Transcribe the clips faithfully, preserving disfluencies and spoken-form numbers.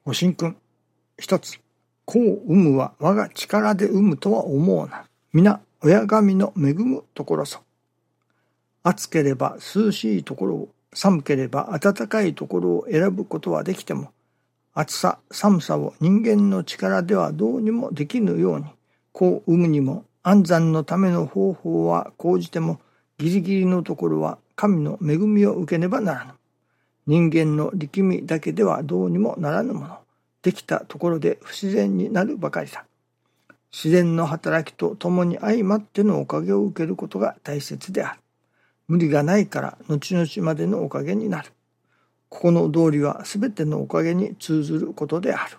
ご神君。一つ。子を産むは我が力で産むとは思うな。皆親神の恵むところぞ。暑ければ涼しいところを、寒ければ暖かいところを選ぶことはできても、暑さ寒さを人間の力ではどうにもできぬように、子を産むにも安産のための方法は講じても、ギリギリのところは神の恵みを受けねばならぬ。人間の力みだけではどうにもならぬもの。できたところで不自然になるばかりだ。自然の働きと共に相まってのおかげを受けることが大切である。無理がないから後々までのおかげになる。ここの道理はすべてのおかげに通ずることである。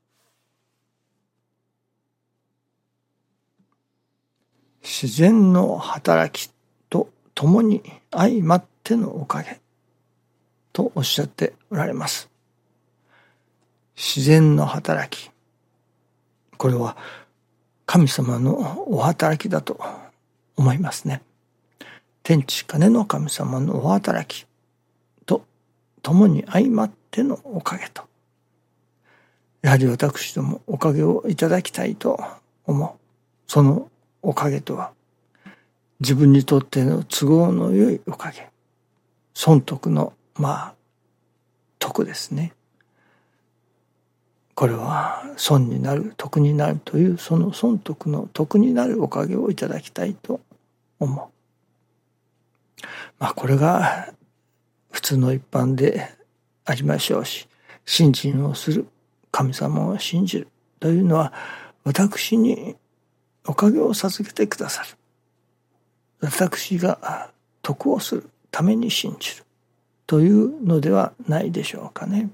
自然の働きと共に相まってのおかげとおっしゃっておられます。自然の働き。これは神様のお働きだと思いますね。天地金の神様のお働きと共に相まってのおかげと。やはり私どもおかげをいただきたいと思う。そのおかげとは、自分にとっての都合の良いおかげ。損得の、まあ、得ですね。これは損になる、得になるという、その損得の得になるおかげをいただきたいと思う。まあこれが普通の一般でありましょうし、信心をする、神様を信じるというのは、私におかげを授けてくださる。私が得をするために信じるというのではないでしょうかね。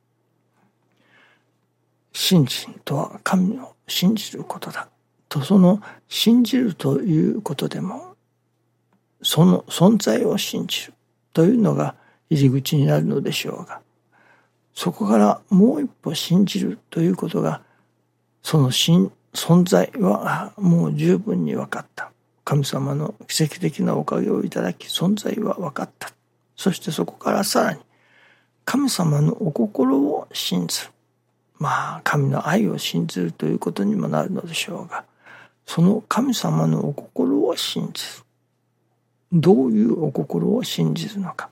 信心とは神を信じることだと、その信じるということでも、その存在を信じるというのが入り口になるのでしょうが、そこからもう一歩信じるということが、その存在はもう十分に分かった。神様の奇跡的なおかげをいただき、存在は分かった。そしてそこからさらに神様のお心を信ずる。まあ神の愛を信ずるということにもなるのでしょうが、その神様のお心を信じる。どういうお心を信じるのか。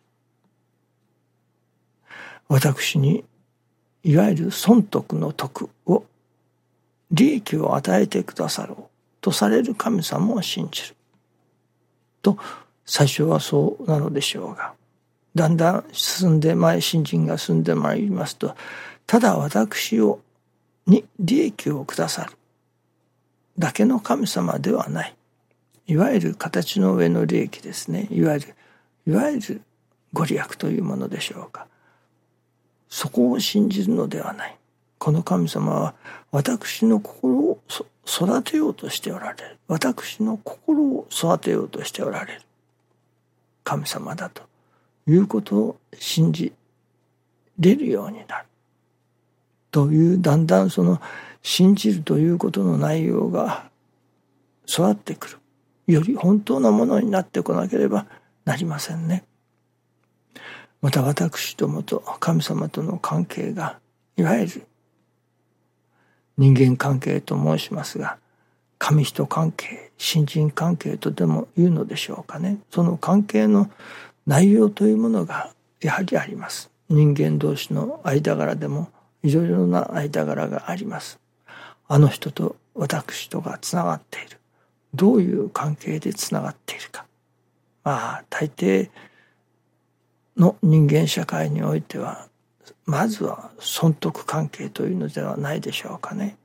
私にいわゆる損得の得を、利益を与えてくださろうとされる神様を信じると、最初はそうなのでしょうが、だんだん進んで前信心が進んでまいりますと、ただ私をに利益をくださるだけの神様ではない、いわゆる形の上の利益ですね。いわゆるいわゆるご利益というものでしょうか。そこを信じるのではない。この神様は私の心を育てようとしておられる。私の心を育てようとしておられる神様だということを信じれるようになるという、だんだんその信じるということの内容が育ってくる。より本当のものになってこなければなりませんね。また私どもと神様との関係が、いわゆる人間関係と申しますが、神人関係、信心関係とでも言うのでしょうかね。その関係の内容というものがやはりあります。人間同士の間柄でもいろいろな間柄があります。あの人と私とがつながっている。どういう関係でつながっているか。まあ大抵の人間社会においては、まずは損得関係というのではないでしょうかね。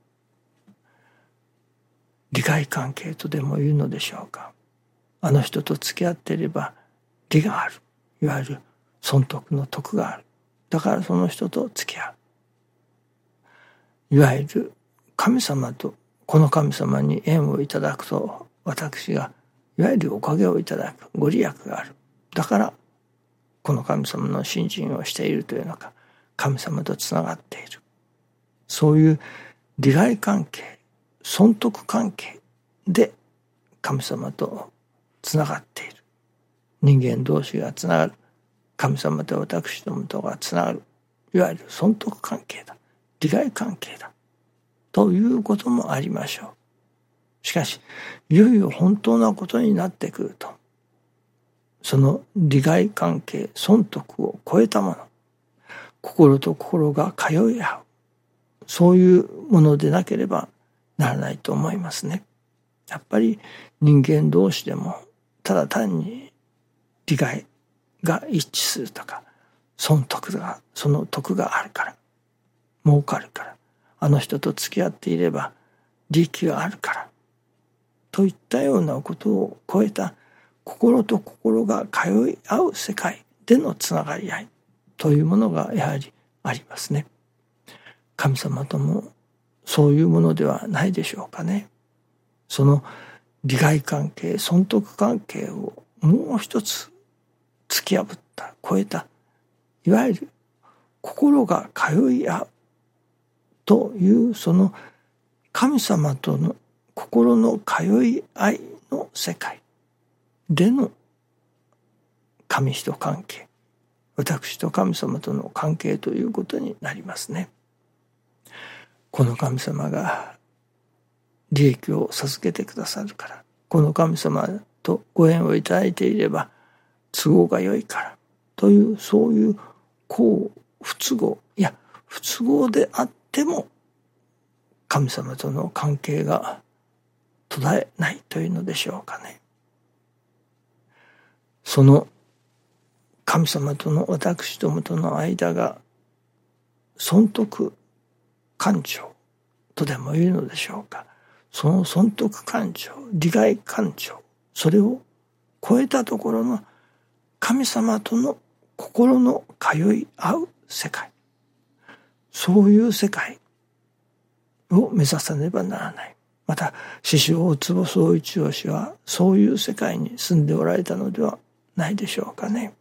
利害関係とでも言うのでしょうか。あの人と付き合っていれば利がある。いわゆる損得の得がある。だからその人と付き合う。いわゆる神様と、この神様に縁をいただくと、私がいわゆるおかげをいただくご利益がある。だからこの神様の信心をしているというのか、神様とつながっている。そういう利害関係、損得関係で神様とつながっている。人間同士がつながる。神様と私どもとがつながる。いわゆる損得関係だ。 利害関係だということもありましょう。しかしいよいよ本当なことになってくると、その利害関係損得を超えたもの、心と心が通い合う、そういうものでなければならないと思いますね。やっぱり人間同士でもただ単に利害が一致するとか、損得がその得があるから、儲かるから、あの人と付き合っていれば利益があるからといったようなことを超えた心と心が通い合う世界でのつながり合いというものがやはりありますね。神様ともそういうものではないでしょうかね。その利害関係損得関係をもう一つ突き破った超えた、いわゆる心が通い合うというその神様との心の通い合いの世界での神人関係、私と神様との関係ということになりますね。この神様が利益を授けてくださるから、この神様とご縁をいただいていれば都合が良いからという、そういうこう不都合、いや不都合であっても神様との関係が途絶えないというのでしょうかね。その神様との私どもとの間が損得感情とでも言うのでしょうか。その損得感情、利害感情、それを超えたところの神様との心の通い合う世界、そういう世界を目指さねばならない。また師匠大坪宗一郎氏はそういう世界に住んでおられたのではないでしょうかね。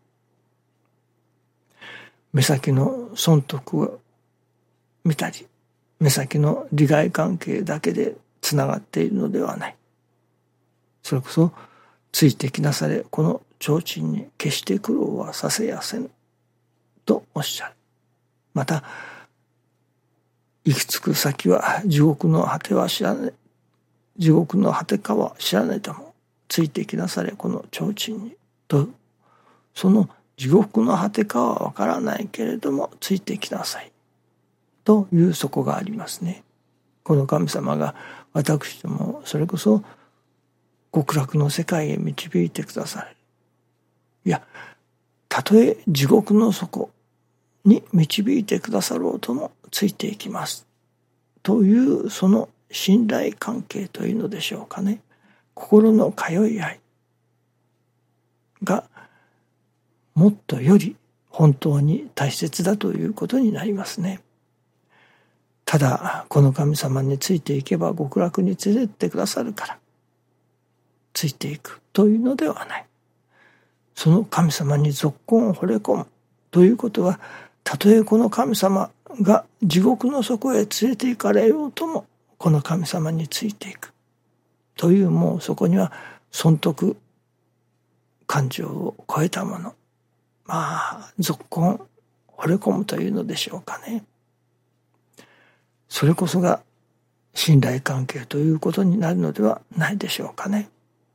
目先の損得を見たり、目先の利害関係だけでつながっているのではない。それこそついてきなされ、この提灯に決して苦労はさせやせぬとおっしゃる。また行き着く先は地獄の果ては知らね、地獄の果てかは知らねともついてきなされこの提灯にと、その地獄の果てかはわからないけれどもついてきなさいというそこがありますね。この神様が私どもそれこそ極楽の世界へ導いてくださる。いや、たとえ地獄の底に導いてくださろうともついていきますというその信頼関係というのでしょうかね。心の通い合いがもっとより本当に大切だということになりますね。ただこの神様についていけば極楽に連れてってくださるからついていくというのではない。その神様にぞっこん惚れ込むということは、たとえこの神様が地獄の底へ連れて行かれようともこの神様についていくという、もうそこには損得感情を超えたもの、まあぞっこん惚れ込むというのでしょうかね。それこそが信頼関係ということになるのではないでしょうかね。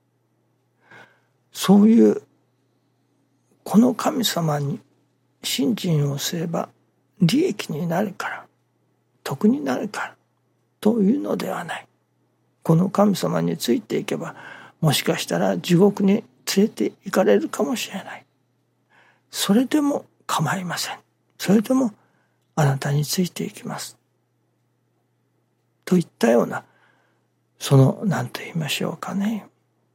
そういうこの神様に信心をすれば利益になるから得になるからというのではない。この神様についていけばもしかしたら地獄に連れて行かれるかもしれない。それでも構いません。それでもあなたについていきますといったような、その何と言いましょうかね、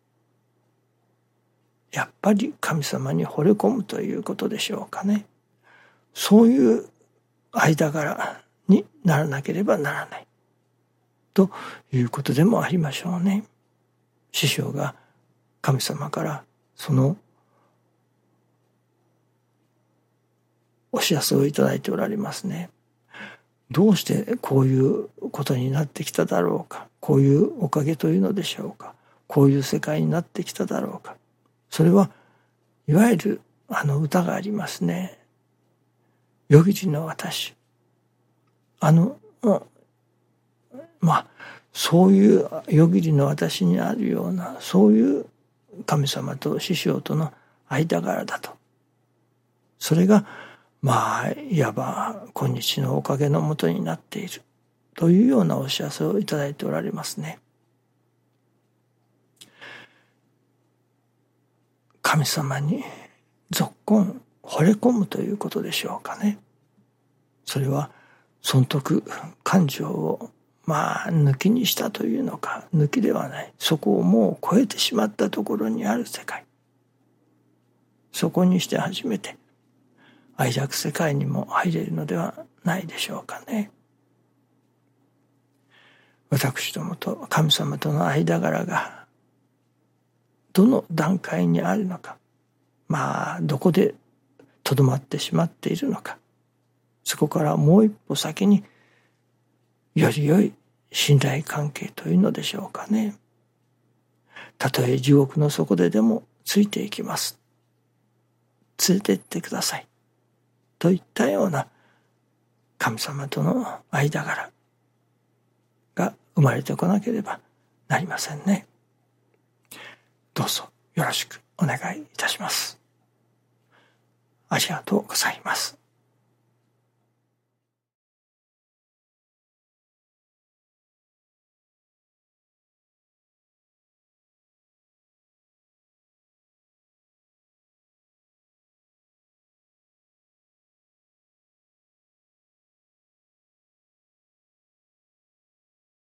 やっぱり神様に惚れ込むということでしょうかね。そういう間柄にならなければならないということでもありましょうね。師匠が神様からそのお知らせをいただいておられますね。どうしてこういうことになってきただろうか、こういうおかげというのでしょうか、こういう世界になってきただろうか。それはいわゆるあの歌がありますね。夜霧の私、あのまあそういうよぎりの私にあるような、そういう神様と師匠との間柄だと。それがまあいわば今日のおかげのもとになっているというようなお知らせをいただいておられますね。神様にぞっこん惚れ込むということでしょうかね。それは損得感情をまあ抜きにしたというのか、抜きではない、そこをもう超えてしまったところにある世界、そこにして初めて愛着世界にも入れるのではないでしょうかね。私どもと神様との間柄がどの段階にあるのか、まあどこでとどまってしまっているのか、そこからもう一歩先により良い信頼関係というのでしょうかね。たとえ地獄の底ででもついていきます、連れて行ってくださいといったような神様との間柄が生まれてこなければなりませんね。どうぞよろしくお願いいたします。ありがとうございます。